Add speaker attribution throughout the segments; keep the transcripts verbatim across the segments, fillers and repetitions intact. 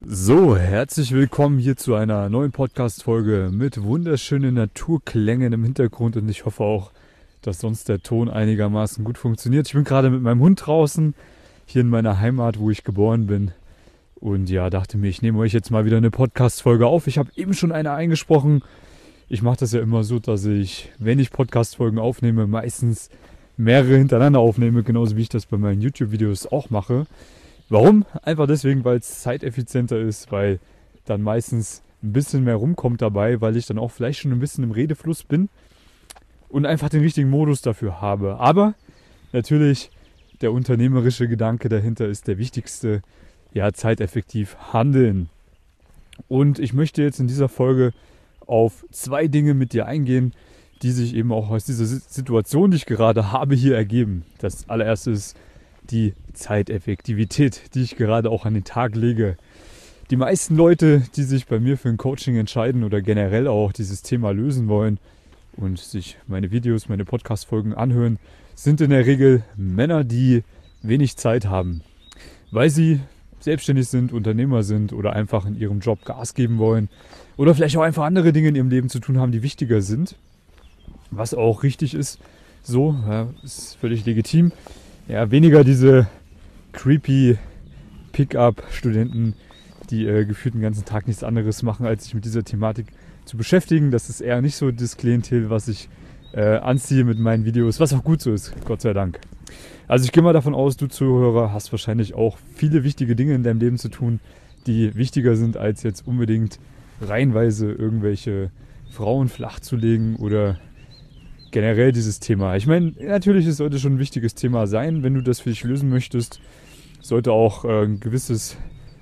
Speaker 1: So, herzlich willkommen hier zu einer neuen Podcast-Folge mit wunderschönen Naturklängen im Hintergrund und ich hoffe auch, dass sonst der Ton einigermaßen gut funktioniert. Ich bin gerade mit meinem Hund draußen, hier in meiner Heimat, wo ich geboren bin und ja, dachte mir, ich nehme euch jetzt mal wieder eine Podcast-Folge auf. Ich habe eben schon eine eingesprochen. Ich mache das ja immer so, dass ich, wenn ich Podcast-Folgen aufnehme, meistens mehrere hintereinander aufnehme, genauso wie ich das bei meinen YouTube-Videos auch mache. Warum? Einfach deswegen, weil es zeiteffizienter ist, weil dann meistens ein bisschen mehr rumkommt dabei, weil ich dann auch vielleicht schon ein bisschen im Redefluss bin und einfach den richtigen Modus dafür habe. Aber natürlich der unternehmerische Gedanke dahinter ist der wichtigste, ja, zeiteffektiv handeln. Und ich möchte jetzt in dieser Folge auf zwei Dinge mit dir eingehen, die sich eben auch aus dieser Situation, die ich gerade habe, hier ergeben. Das allererste ist die Zeiteffektivität, die ich gerade auch an den Tag lege. Die meisten Leute, die sich bei mir für ein Coaching entscheiden oder generell auch dieses Thema lösen wollen und sich meine Videos, meine Podcast-Folgen anhören, sind in der Regel Männer, die wenig Zeit haben, weil sie selbstständig sind, Unternehmer sind oder einfach in ihrem Job Gas geben wollen oder vielleicht auch einfach andere Dinge in ihrem Leben zu tun haben, die wichtiger sind, was auch richtig ist. So, ja, ist völlig legitim. Ja, weniger diese creepy Pick-up-Studenten, die äh, gefühlt den ganzen Tag nichts anderes machen, als sich mit dieser Thematik zu beschäftigen. Das ist eher nicht so das Klientel, was ich äh, anziehe mit meinen Videos, was auch gut so ist, Gott sei Dank. Also ich gehe mal davon aus, du Zuhörer hast wahrscheinlich auch viele wichtige Dinge in deinem Leben zu tun, die wichtiger sind, als jetzt unbedingt reihenweise irgendwelche Frauen flach zu legen oder generell dieses Thema. Ich meine, natürlich, es sollte schon ein wichtiges Thema sein, wenn du das für dich lösen möchtest. Sollte auch äh, ein gewisses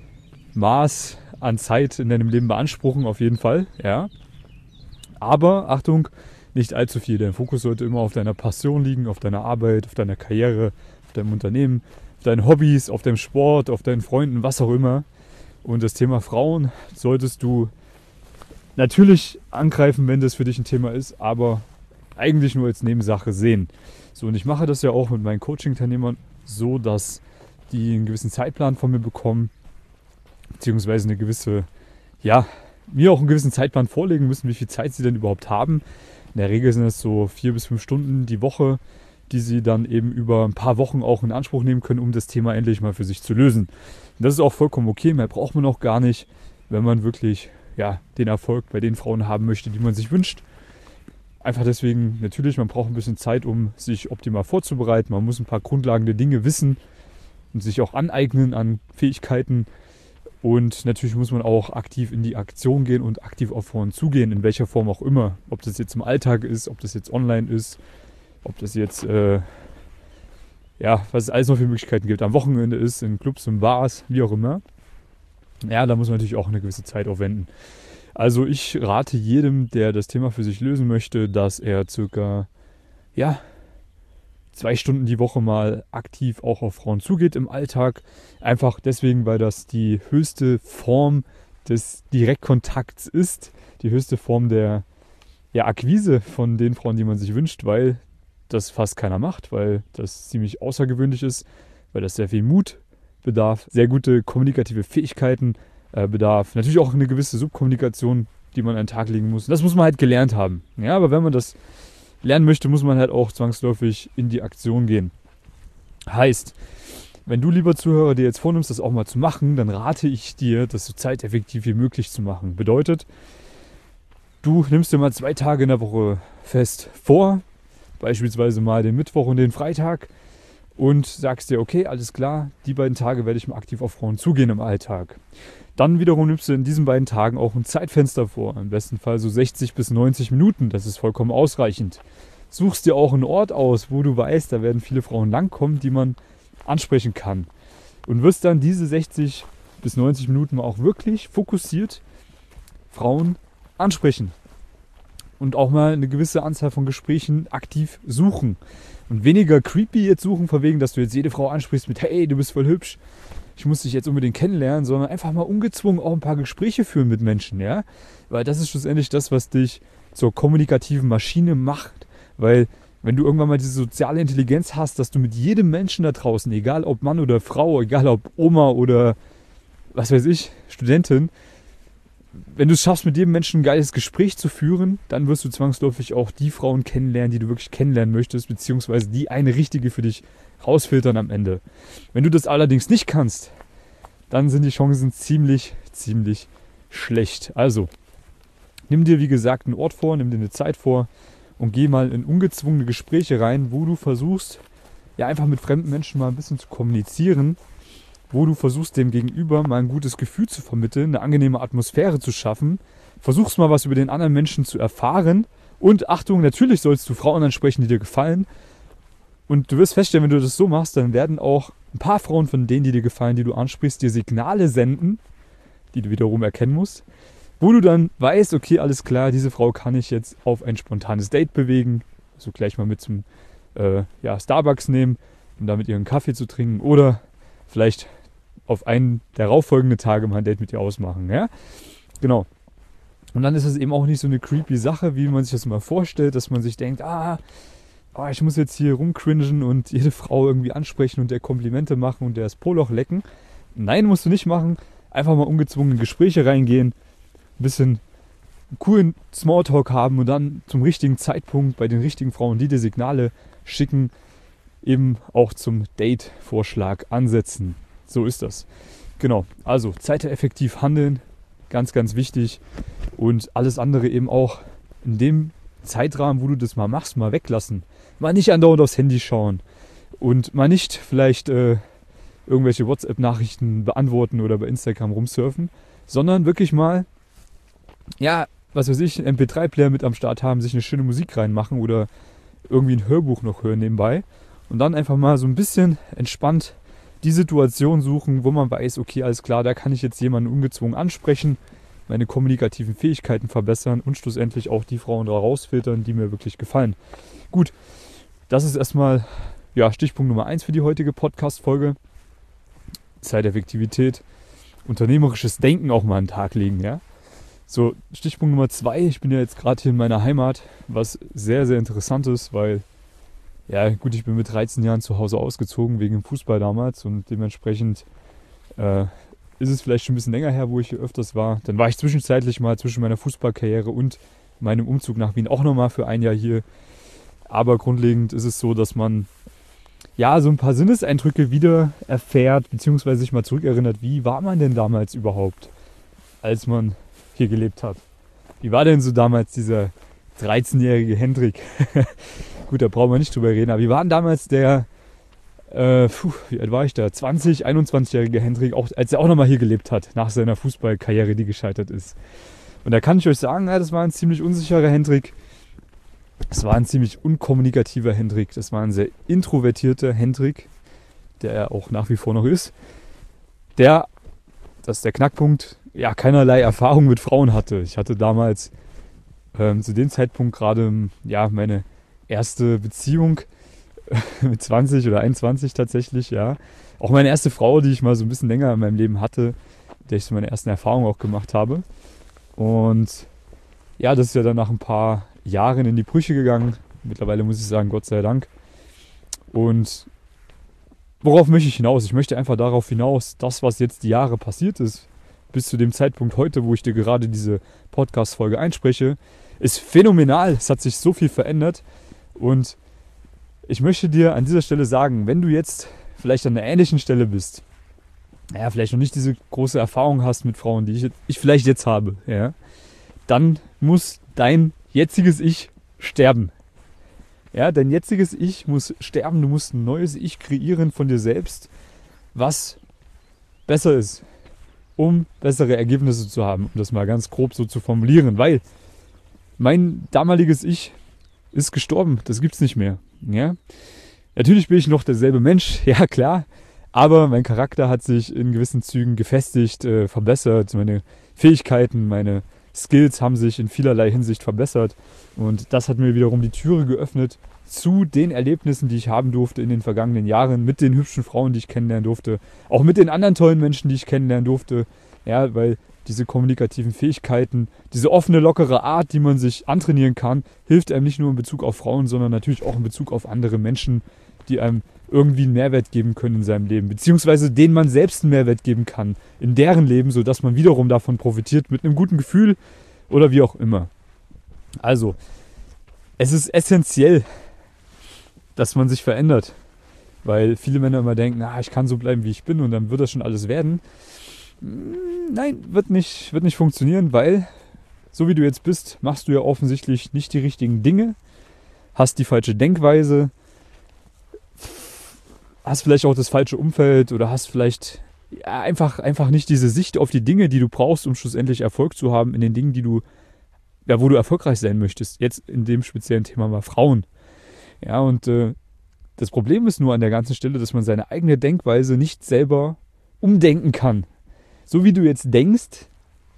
Speaker 1: Maß an Zeit in deinem Leben beanspruchen, auf jeden Fall. Ja. Aber, Achtung, nicht allzu viel. Dein Fokus sollte immer auf deiner Passion liegen, auf deiner Arbeit, auf deiner Karriere, auf deinem Unternehmen, auf deinen Hobbys, auf deinem Sport, auf deinen Freunden, was auch immer. Und das Thema Frauen solltest du natürlich angreifen, wenn das für dich ein Thema ist, aber eigentlich nur als Nebensache sehen. So, und ich mache das ja auch mit meinen Coaching-Teilnehmern so, dass die einen gewissen Zeitplan von mir bekommen, beziehungsweise eine gewisse, ja, mir auch einen gewissen Zeitplan vorlegen müssen, wie viel Zeit sie denn überhaupt haben. In der Regel sind es so vier bis fünf Stunden die Woche, die sie dann eben über ein paar Wochen auch in Anspruch nehmen können, um das Thema endlich mal für sich zu lösen. Und das ist auch vollkommen okay, mehr braucht man auch gar nicht, wenn man wirklich, ja, den Erfolg bei den Frauen haben möchte, die man sich wünscht. Einfach deswegen, natürlich, man braucht ein bisschen Zeit, um sich optimal vorzubereiten. Man muss ein paar grundlegende Dinge wissen und sich auch aneignen an Fähigkeiten. Und natürlich muss man auch aktiv in die Aktion gehen und aktiv auf Frauen zugehen, in welcher Form auch immer. Ob das jetzt im Alltag ist, ob das jetzt online ist, ob das jetzt, äh, ja, was es alles noch für Möglichkeiten gibt, am Wochenende ist, in Clubs und Bars, wie auch immer. Ja, da muss man natürlich auch eine gewisse Zeit aufwenden. Also ich rate jedem, der das Thema für sich lösen möchte, dass er circa, ja, zwei Stunden die Woche mal aktiv auch auf Frauen zugeht im Alltag. Einfach deswegen, weil das die höchste Form des Direktkontakts ist, die höchste Form der, ja, Akquise von den Frauen, die man sich wünscht, weil das fast keiner macht, weil das ziemlich außergewöhnlich ist, weil das sehr viel Mut bedarf, sehr gute kommunikative Fähigkeiten bedarf. Natürlich auch eine gewisse Subkommunikation, die man an den Tag legen muss. Und das muss man halt gelernt haben. Ja, aber wenn man das lernen möchte, muss man halt auch zwangsläufig in die Aktion gehen. Heißt, wenn du, lieber Zuhörer, dir jetzt vornimmst, das auch mal zu machen, dann rate ich dir, das so zeiteffektiv wie möglich zu machen. Bedeutet, du nimmst dir mal zwei Tage in der Woche fest vor, beispielsweise mal den Mittwoch und den Freitag, und sagst dir, okay, alles klar, die beiden Tage werde ich mal aktiv auf Frauen zugehen im Alltag. Dann wiederum nimmst du in diesen beiden Tagen auch ein Zeitfenster vor, im besten Fall so sechzig bis neunzig Minuten, das ist vollkommen ausreichend. Suchst dir auch einen Ort aus, wo du weißt, da werden viele Frauen langkommen, die man ansprechen kann. Und wirst dann diese sechzig bis neunzig Minuten auch wirklich fokussiert Frauen ansprechen. Und auch mal eine gewisse Anzahl von Gesprächen aktiv suchen. Und weniger creepy jetzt suchen, von wegen, dass du jetzt jede Frau ansprichst mit, hey, du bist voll hübsch, ich muss dich jetzt unbedingt kennenlernen, sondern einfach mal ungezwungen auch ein paar Gespräche führen mit Menschen, ja. Weil das ist schlussendlich das, was dich zur kommunikativen Maschine macht. Weil wenn du irgendwann mal diese soziale Intelligenz hast, dass du mit jedem Menschen da draußen, egal ob Mann oder Frau, egal ob Oma oder was weiß ich, Studentin, wenn du es schaffst, mit jedem Menschen ein geiles Gespräch zu führen, dann wirst du zwangsläufig auch die Frauen kennenlernen, die du wirklich kennenlernen möchtest, beziehungsweise die eine richtige für dich rausfiltern am Ende. Wenn du das allerdings nicht kannst, dann sind die Chancen ziemlich, ziemlich schlecht. Also, nimm dir wie gesagt einen Ort vor, nimm dir eine Zeit vor und geh mal in ungezwungene Gespräche rein, wo du versuchst, ja einfach mit fremden Menschen mal ein bisschen zu kommunizieren, wo du versuchst, dem Gegenüber mal ein gutes Gefühl zu vermitteln, eine angenehme Atmosphäre zu schaffen, versuchst mal was über den anderen Menschen zu erfahren und Achtung, natürlich sollst du Frauen ansprechen, die dir gefallen und du wirst feststellen, wenn du das so machst, dann werden auch ein paar Frauen von denen, die dir gefallen, die du ansprichst, dir Signale senden, die du wiederum erkennen musst, wo du dann weißt, okay, alles klar, diese Frau kann ich jetzt auf ein spontanes Date bewegen, also gleich mal mit zum äh, ja, Starbucks nehmen, um da mit ihr einen Kaffee zu trinken oder vielleicht auf einen der darauffolgenden Tage mal ein Date mit ihr ausmachen. Ja? Genau. Und dann ist es eben auch nicht so eine creepy Sache, wie man sich das mal vorstellt, dass man sich denkt, ah, oh, ich muss jetzt hier rumcringen und jede Frau irgendwie ansprechen und der Komplimente machen und der das Poloch lecken. Nein, musst du nicht machen. Einfach mal ungezwungen in Gespräche reingehen, ein bisschen coolen Smalltalk haben und dann zum richtigen Zeitpunkt bei den richtigen Frauen, die dir Signale schicken, eben auch zum Date-Vorschlag ansetzen. So ist das. Genau, also zeiteffektiv handeln, ganz, ganz wichtig. Und alles andere eben auch in dem Zeitrahmen, wo du das mal machst, mal weglassen. Mal nicht andauernd aufs Handy schauen und mal nicht vielleicht äh, irgendwelche WhatsApp-Nachrichten beantworten oder bei Instagram rumsurfen, sondern wirklich mal, ja, was weiß ich, einen M P drei Player mit am Start haben, sich eine schöne Musik reinmachen oder irgendwie ein Hörbuch noch hören nebenbei und dann einfach mal so ein bisschen entspannt die Situation suchen, wo man weiß, okay, alles klar, da kann ich jetzt jemanden ungezwungen ansprechen, meine kommunikativen Fähigkeiten verbessern und schlussendlich auch die Frauen da rausfiltern, die mir wirklich gefallen. Gut, das ist erstmal ja, Stichpunkt Nummer eins für die heutige Podcast-Folge. Zeiteffektivität, unternehmerisches Denken auch mal an den Tag legen. Ja? So, Stichpunkt Nummer zwei, ich bin ja jetzt gerade hier in meiner Heimat, was sehr, sehr interessant ist, weil ja, gut, ich bin mit dreizehn Jahren zu Hause ausgezogen, wegen dem Fußball damals und dementsprechend äh, ist es vielleicht schon ein bisschen länger her, wo ich hier öfters war. Dann war ich zwischenzeitlich mal zwischen meiner Fußballkarriere und meinem Umzug nach Wien auch nochmal für ein Jahr hier. Aber grundlegend ist es so, dass man ja so ein paar Sinneseindrücke wieder erfährt, beziehungsweise sich mal zurückerinnert, wie war man denn damals überhaupt, als man hier gelebt hat. Wie war denn so damals dieser dreizehnjährige Hendrik? Gut, da brauchen wir nicht drüber reden, aber wie war denn damals der, äh, puh, wie alt war ich da, zwanzig, einundzwanzigjährige Hendrik, auch, als er auch nochmal hier gelebt hat, nach seiner Fußballkarriere, die gescheitert ist. Und da kann ich euch sagen, ja, das war ein ziemlich unsicherer Hendrik, das war ein ziemlich unkommunikativer Hendrik, das war ein sehr introvertierter Hendrik, der er auch nach wie vor noch ist, der, das ist der Knackpunkt, ja, keinerlei Erfahrung mit Frauen hatte. Ich hatte damals ähm, zu dem Zeitpunkt gerade, ja, meine erste Beziehung mit zwanzig oder einundzwanzig tatsächlich, ja. Auch meine erste Frau, die ich mal so ein bisschen länger in meinem Leben hatte, mit der ich so meine ersten Erfahrungen auch gemacht habe. Und ja, das ist ja dann nach ein paar Jahren in die Brüche gegangen. Mittlerweile muss ich sagen, Gott sei Dank. Und worauf möchte ich hinaus? Ich möchte einfach darauf hinaus, das, was jetzt die Jahre passiert ist, bis zu dem Zeitpunkt heute, wo ich dir gerade diese Podcast-Folge einspreche, ist phänomenal. Es hat sich so viel verändert. Und ich möchte dir an dieser Stelle sagen, wenn du jetzt vielleicht an einer ähnlichen Stelle bist, ja, vielleicht noch nicht diese große Erfahrung hast mit Frauen, die ich, ich vielleicht jetzt habe, ja, dann muss dein jetziges Ich sterben. Ja, dein jetziges Ich muss sterben, du musst ein neues Ich kreieren von dir selbst, was besser ist, um bessere Ergebnisse zu haben, um das mal ganz grob so zu formulieren, weil mein damaliges Ich ist gestorben, das gibt's nicht mehr. Ja? Natürlich bin ich noch derselbe Mensch, ja klar, aber mein Charakter hat sich in gewissen Zügen gefestigt, äh, verbessert, meine Fähigkeiten, meine Skills haben sich in vielerlei Hinsicht verbessert und das hat mir wiederum die Türe geöffnet zu den Erlebnissen, die ich haben durfte in den vergangenen Jahren, mit den hübschen Frauen, die ich kennenlernen durfte, auch mit den anderen tollen Menschen, die ich kennenlernen durfte, ja, weil diese kommunikativen Fähigkeiten, diese offene, lockere Art, die man sich antrainieren kann, hilft einem nicht nur in Bezug auf Frauen, sondern natürlich auch in Bezug auf andere Menschen, die einem irgendwie einen Mehrwert geben können in seinem Leben, beziehungsweise denen man selbst einen Mehrwert geben kann in deren Leben, sodass man wiederum davon profitiert mit einem guten Gefühl oder wie auch immer. Also, es ist essentiell, dass man sich verändert, weil viele Männer immer denken, ah, ich kann so bleiben, wie ich bin und dann wird das schon alles werden. Nein, wird nicht, wird nicht funktionieren, weil so wie du jetzt bist, machst du ja offensichtlich nicht die richtigen Dinge, hast die falsche Denkweise, hast vielleicht auch das falsche Umfeld oder hast vielleicht ja, einfach, einfach nicht diese Sicht auf die Dinge, die du brauchst, um schlussendlich Erfolg zu haben in den Dingen, die du, ja, wo du erfolgreich sein möchtest. Jetzt in dem speziellen Thema mal Frauen. Ja, und äh, das Problem ist nur an der ganzen Stelle, dass man seine eigene Denkweise nicht selber umdenken kann. So wie du jetzt denkst,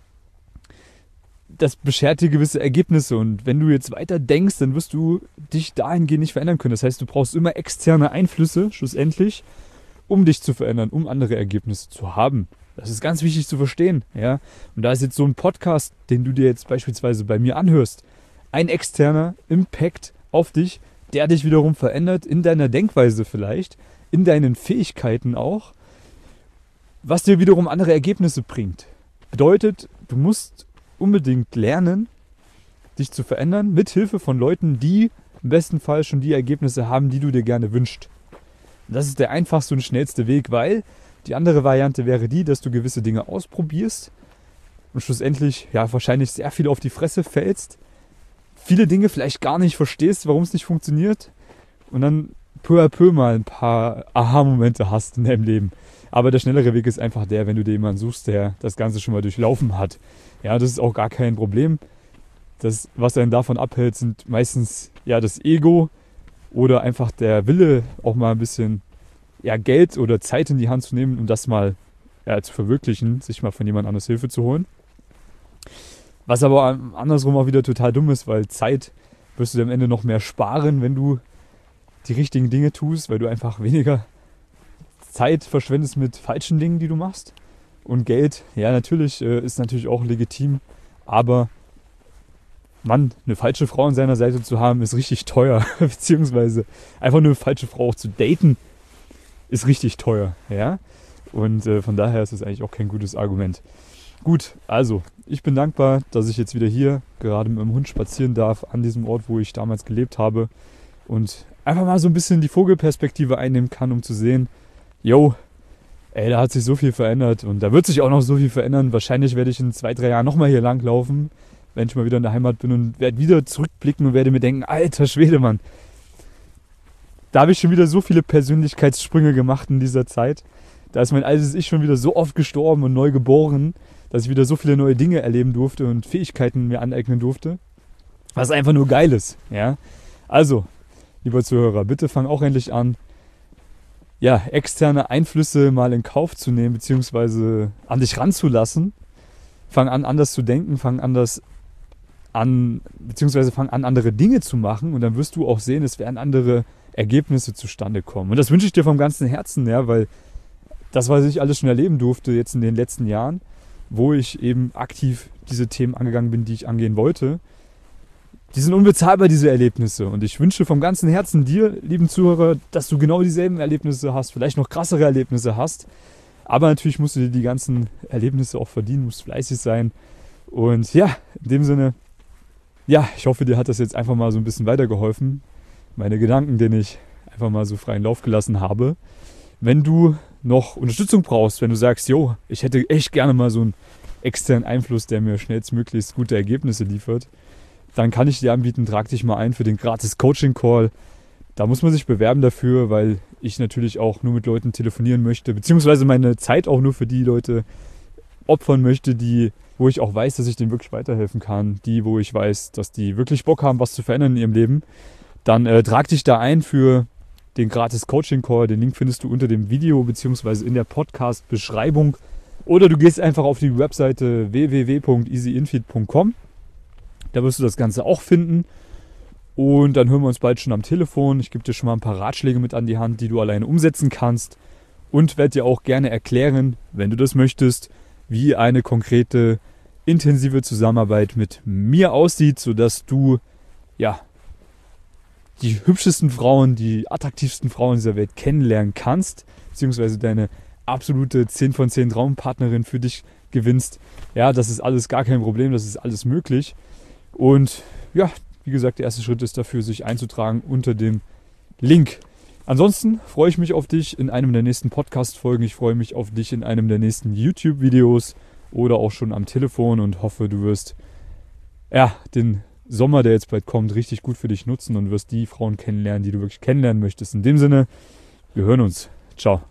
Speaker 1: das beschert dir gewisse Ergebnisse. Und wenn du jetzt weiter denkst, dann wirst du dich dahingehend nicht verändern können. Das heißt, du brauchst immer externe Einflüsse, schlussendlich, um dich zu verändern, um andere Ergebnisse zu haben. Das ist ganz wichtig zu verstehen. Ja? Und da ist jetzt so ein Podcast, den du dir jetzt beispielsweise bei mir anhörst, ein externer Impact auf dich, der dich wiederum verändert in deiner Denkweise vielleicht, in deinen Fähigkeiten auch, was dir wiederum andere Ergebnisse bringt. Bedeutet, du musst unbedingt lernen, dich zu verändern, mit Hilfe von Leuten, die im besten Fall schon die Ergebnisse haben, die du dir gerne wünschst. Das ist der einfachste und schnellste Weg, weil die andere Variante wäre die, dass du gewisse Dinge ausprobierst und schlussendlich ja wahrscheinlich sehr viel auf die Fresse fällst, viele Dinge vielleicht gar nicht verstehst, warum es nicht funktioniert und dann peu à peu mal ein paar Aha-Momente hast in deinem Leben. Aber der schnellere Weg ist einfach der, wenn du dir jemanden suchst, der das Ganze schon mal durchlaufen hat. Ja, das ist auch gar kein Problem. Das, was einen davon abhält, sind meistens ja das Ego oder einfach der Wille, auch mal ein bisschen ja, Geld oder Zeit in die Hand zu nehmen, um das mal ja, zu verwirklichen, sich mal von jemand anders Hilfe zu holen. Was aber andersrum auch wieder total dumm ist, weil Zeit wirst du dir am Ende noch mehr sparen, wenn du die richtigen Dinge tust, weil du einfach weniger Zeit verschwendest mit falschen Dingen, die du machst. Und Geld, ja natürlich, äh, ist natürlich auch legitim, aber Mann, eine falsche Frau an seiner Seite zu haben, ist richtig teuer. Beziehungsweise einfach nur eine falsche Frau auch zu daten, ist richtig teuer. Ja? Und äh, von daher ist es eigentlich auch kein gutes Argument. Gut, also, ich bin dankbar, dass ich jetzt wieder hier gerade mit meinem Hund spazieren darf, an diesem Ort, wo ich damals gelebt habe. Und einfach mal so ein bisschen die Vogelperspektive einnehmen kann, um zu sehen, yo, ey, da hat sich so viel verändert und da wird sich auch noch so viel verändern. Wahrscheinlich werde ich in zwei, drei Jahren nochmal hier langlaufen, wenn ich mal wieder in der Heimat bin und werde wieder zurückblicken und werde mir denken, alter Schwede, Mann. Da habe ich schon wieder so viele Persönlichkeitssprünge gemacht in dieser Zeit. Da ist mein altes Ich schon wieder so oft gestorben und neu geboren, dass ich wieder so viele neue Dinge erleben durfte und Fähigkeiten mir aneignen durfte. Was einfach nur geil ist. Ja? Also, lieber Zuhörer, bitte fang auch endlich an, ja, externe Einflüsse mal in Kauf zu nehmen, beziehungsweise an dich ranzulassen. Fang an, anders zu denken, fang anders an, beziehungsweise fang an, andere Dinge zu machen und dann wirst du auch sehen, es werden andere Ergebnisse zustande kommen. Und das wünsche ich dir vom ganzen Herzen, ja, weil das, was ich alles schon erleben durfte jetzt in den letzten Jahren, wo ich eben aktiv diese Themen angegangen bin, die ich angehen wollte, die sind unbezahlbar, diese Erlebnisse. Und ich wünsche vom ganzen Herzen dir, lieben Zuhörer, dass du genau dieselben Erlebnisse hast, vielleicht noch krassere Erlebnisse hast. Aber natürlich musst du dir die ganzen Erlebnisse auch verdienen, musst fleißig sein. Und ja, in dem Sinne, ja, ich hoffe, dir hat das jetzt einfach mal so ein bisschen weitergeholfen. Meine Gedanken, denen ich einfach mal so freien Lauf gelassen habe. Wenn du noch Unterstützung brauchst, wenn du sagst, jo, ich hätte echt gerne mal so einen externen Einfluss, der mir schnellstmöglichst gute Ergebnisse liefert, dann kann ich dir anbieten, trag dich mal ein für den gratis Coaching-Call. Da muss man sich bewerben dafür, weil ich natürlich auch nur mit Leuten telefonieren möchte, beziehungsweise meine Zeit auch nur für die Leute opfern möchte, die, wo ich auch weiß, dass ich denen wirklich weiterhelfen kann, die, wo ich weiß, dass die wirklich Bock haben, was zu verändern in ihrem Leben. Dann äh, trag dich da ein für den gratis Coaching-Call. Den Link findest du unter dem Video, beziehungsweise in der Podcast-Beschreibung. Oder du gehst einfach auf die Webseite w w w punkt easy infeed punkt com. Da wirst du das Ganze auch finden. Und dann hören wir uns bald schon am Telefon. Ich gebe dir schon mal ein paar Ratschläge mit an die Hand, die du alleine umsetzen kannst. Und werde dir auch gerne erklären, wenn du das möchtest, wie eine konkrete, intensive Zusammenarbeit mit mir aussieht, sodass du ja die hübschesten Frauen, die attraktivsten Frauen dieser Welt kennenlernen kannst, beziehungsweise deine absolute zehn von zehn Traumpartnerin für dich gewinnst. Ja, das ist alles gar kein Problem, das ist alles möglich. Und ja, wie gesagt, der erste Schritt ist dafür, sich einzutragen unter dem Link. Ansonsten freue ich mich auf dich in einem der nächsten Podcast-Folgen. Ich freue mich auf dich in einem der nächsten YouTube-Videos oder auch schon am Telefon und hoffe, du wirst ja, den Sommer, der jetzt bald kommt, richtig gut für dich nutzen und wirst die Frauen kennenlernen, die du wirklich kennenlernen möchtest. In dem Sinne, wir hören uns. Ciao.